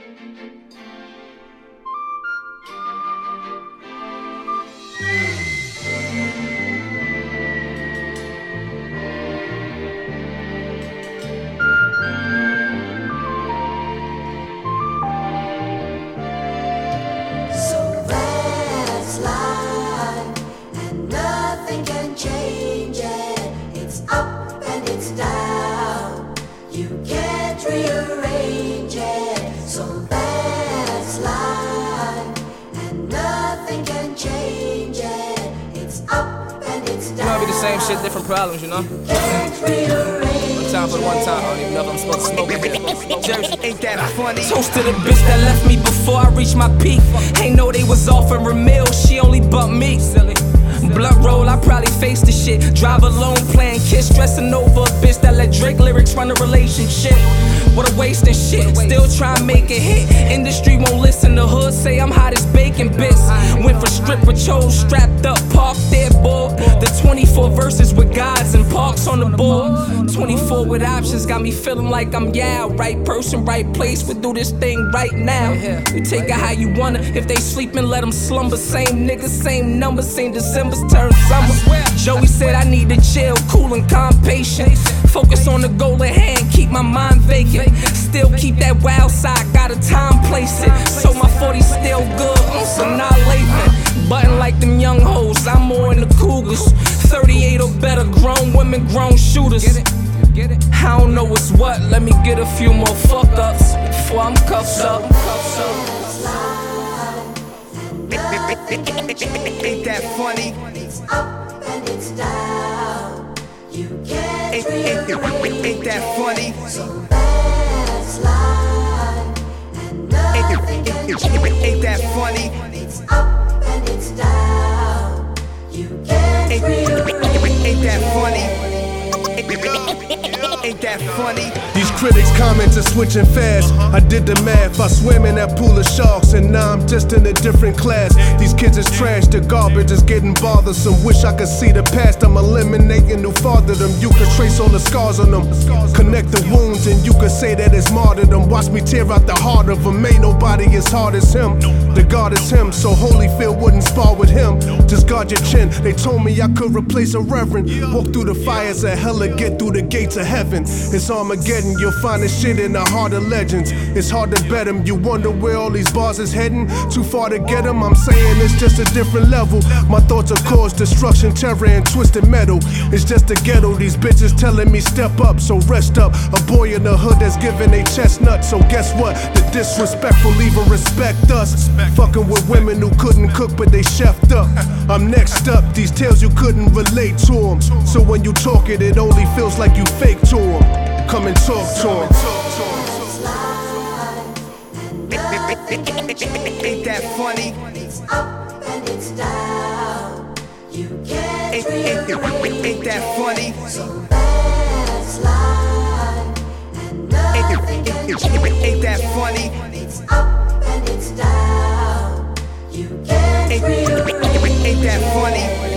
Same shit, different problems, you know? One time for the one time, I don't even know if I'm supposed to smoke in here. Jersey. Ain't that funny? Toast to the bitch that left me before I reached my peak. Ain't know they was offering meals, she only bumped me. Silly. Blunt roll, I probably face the shit. Drive alone, playing Kiss, stressing over a bitch that let Drake lyrics run a relationship. What a waste of shit, still try and make it hit. Industry won't listen, the hood say I'm hot as bacon bits. Went for stripper, chose strapped up, parked there, boy. The 24 verses with guys and parks on the board. 24 with options, got me feeling like I'm right person, right place, we do this thing right now. You take it how you wanna, if they sleepin', let them slumber. Same niggas, same numbers, same December's turn summer. Joey said I need to chill, cool and calm, patient. Focus on the goal at hand, keep my mind vacant. Still keep that wild side, got a time, place it. So my 40's still good, so not late. Button like them young hoes, I'm more in the Cougars. 38 or better, grown women, grown shooters. I don't know what's what, let me get a few more fuck ups before I'm cuffed up. Ain't that funny? It's up and it's down. You can't ain't that funny? So that's life, and nothing can change. Ain't that funny? It's up and it's down. You can't ain't that funny? Ain't that funny? These critics commenting switching fast. I did the math, I swim in that pool of sharks, and now I'm just in a different class. These kids is trash, the garbage is getting bothersome. Wish I could see the past, I'm eliminating who fathered them. You can trace all the scars on them, connect the wounds, and you can say that it's martyrdom. Watch me tear out the heart of him, ain't nobody as hard as him. The God is him, so Holyfield wouldn't spar with him. Just guard your chin, they told me I could replace a reverend. Walk through the fires of hell and get through the gates of heaven. It's Armageddon, you'll find this shit in the heart of legends. It's hard to bet them, you wonder where all these bars is heading. Too far to get them, I'm saying it's just a different level. My thoughts are cause destruction, terror, and twisted metal. It's just a ghetto, these bitches telling me step up, so rest up. A boy in the hood that's giving a chestnut, so guess what? The disrespectful even respect us. Fucking with women who couldn't cook but they chefed up. I'm next up, these tales you couldn't relate to them. So when you talk it only feels like you fake to them. Come and talk to them. Ain't that funny? It's up and it's down. You can't ain't that funny? So that's life, and nothing can change. Ain't that funny? It's up and it's down. You can't ain't that funny?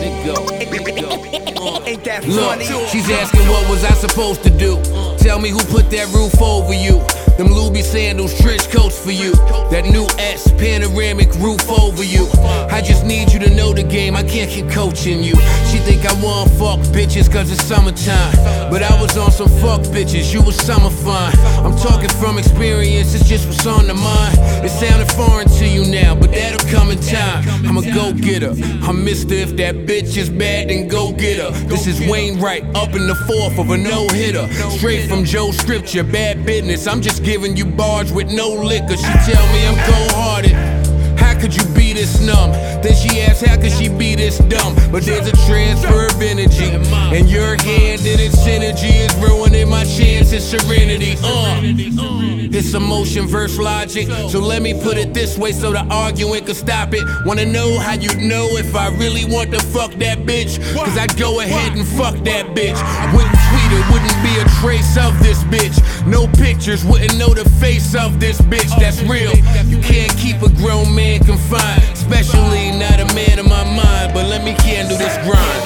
Ain't that funny? Look, she's asking what was I supposed to do. Tell me who put that roof over you. Them Louis sandals, trench coats for you. That new S, panoramic roof over you. I just need you to know the game, I can't keep coaching you. She think I want fuck bitches cause it's summertime. But I was on some fuck bitches, you was summer fine. I'm talking from experience, it's just what's on the mind. It sounded foreign to you now, but that'll come in time. I'm a go-getter, I'm Mr. If that bitch is bad, then go get her. This is Wainwright, up in the fourth of a no-hitter. Straight from Joe's scripture, bad business. I'm just giving you bars with no liquor. She tell me I'm cold-hearted. How could you be this numb? Then she asks, how could she be this dumb? But there's a transfer of energy, and your hand in its synergy is ruining my chance at serenity. It's emotion versus logic, so let me put it this way so the arguing can stop it. Wanna know how you'd know if I really want to fuck that bitch? Cause I'd go ahead and fuck that bitch. Wouldn't tweet it, wouldn't be a trace of this bitch. No pictures, wouldn't know the face of this bitch. That's real. You can't keep a grown man confined, especially not a man of my mind. But let me handle this grind.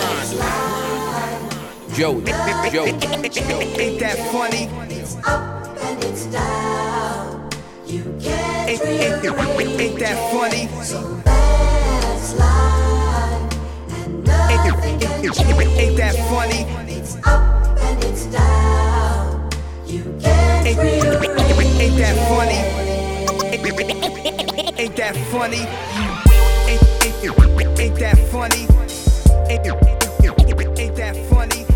Joey. Ain't that funny? It's up and it's down. You can't Ain't that funny? So that's life, and nothing can change. Ain't that funny? It's up and it's down. You can't rearrange. Ain't that funny? Ain't that funny? Ain't that funny? Ain't that funny?